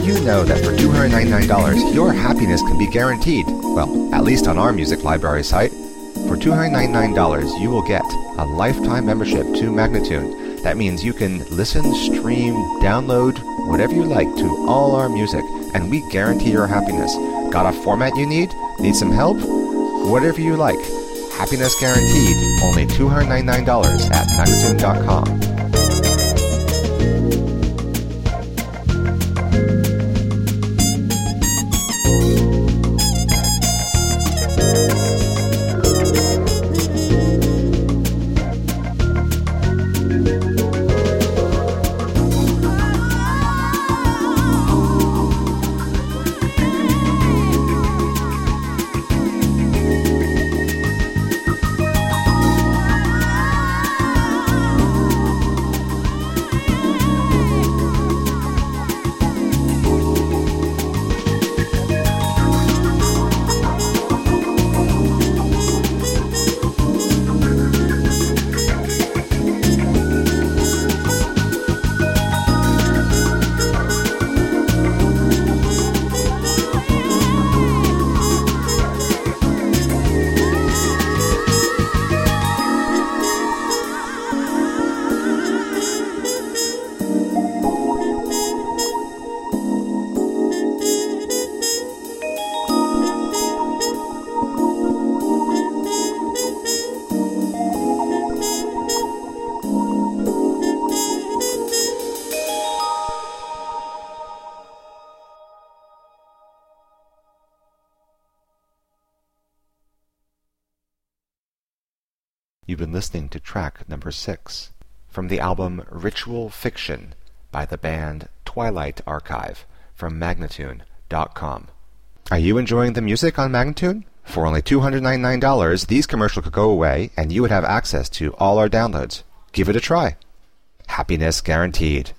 you know that for $299, your happiness can be guaranteed? Well, at least on our music library site. For $299, you will get a lifetime membership to Magnatune. That means you can listen, stream, download, whatever you like to all our music, and we guarantee your happiness. Got a format you need? Need some help? Whatever you like. Happiness guaranteed. Only $299 at Magnatune.com. You've been listening to track number 6 from the album Ritual Fiction by the band Twilight Archive from Magnatune.com. Are you enjoying the music on Magnatune? For only $299, these commercials could go away and you would have access to all our downloads. Give it a try. Happiness guaranteed.